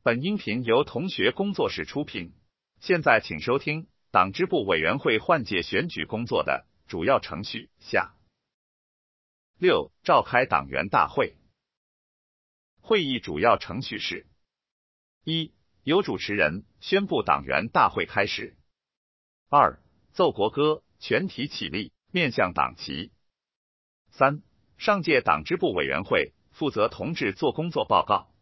本音频由同学工作室出品。现在请收听党支部委员会换届选举工作的主要程序下。6. 召开党员大会。会议主要程序是： 1. 由主持人宣布党员大会开始。 2. 奏国歌，全体起立，面向党旗。 3. 上届党支部委员会负责同志做工作报告。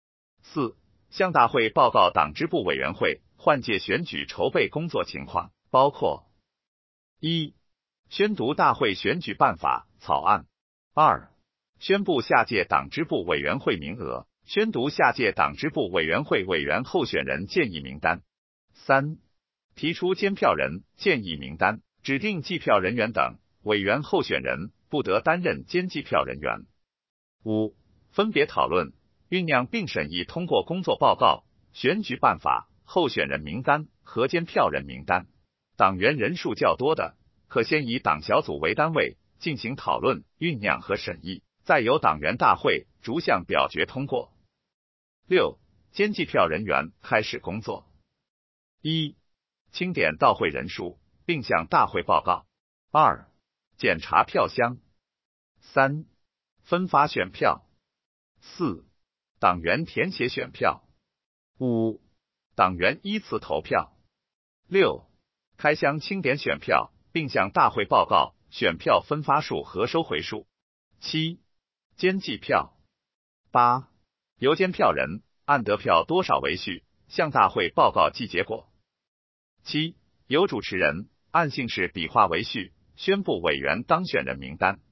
4. 向大会报告党支部委员会换届选举筹备工作情况，包括： 1. 宣读大会选举办法草案。 2. 宣布下届党支部委员会名额，宣读下届党支部委员会委员候选人建议名单。 3. 提出监票人建议名单，指定计票人员等，委员候选人不得担任监计票人员。 5. 分别讨论酝酿并审议通过工作报告、选举办法、候选人名单和监票人名单。党员人数较多的，可先以党小组为单位进行讨论、酝酿和审议，再由党员大会逐项表决通过。 6. 监计票人员开始工作。 1. 清点到会人数，并向大会报告。 2. 检查票箱。 3. 分发选票。 4. 党员填写选票。 5. 党员依次投票。 6. 开箱清点选票，并向大会报告选票分发数和收回数。 7. 监计票。 8. 由监票人按得票多少为序向大会报告计结果。 7. 由主持人按姓氏笔画为序宣布委员当选人名单。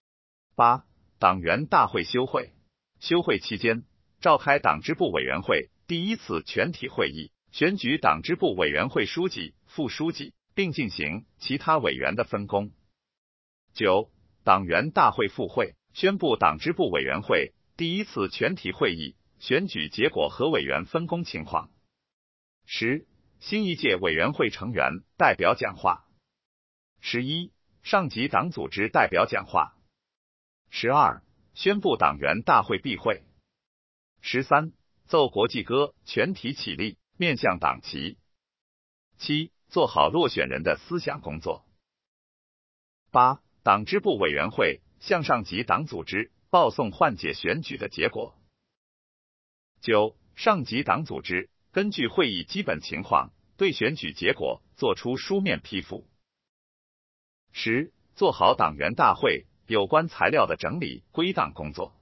8. 党员大会休会。休会期间，召开党支部委员会第一次全体会议，选举党支部委员会书记、副书记，并进行其他委员的分工。 9. 党员大会复会，宣布党支部委员会第一次全体会议选举结果和委员分工情况。 10. 新一届委员会成员代表讲话。 11. 上级党组织代表讲话。 12. 宣布党员大会闭会。 13. 奏国际歌，全体起立，面向党旗。 7. 做好落选人的思想工作。 8. 党支部委员会向上级党组织报送换届选举的结果。 9. 上级党组织根据会议基本情况，对选举结果作出书面批复。 10. 做好党员大会有关材料的整理归档工作。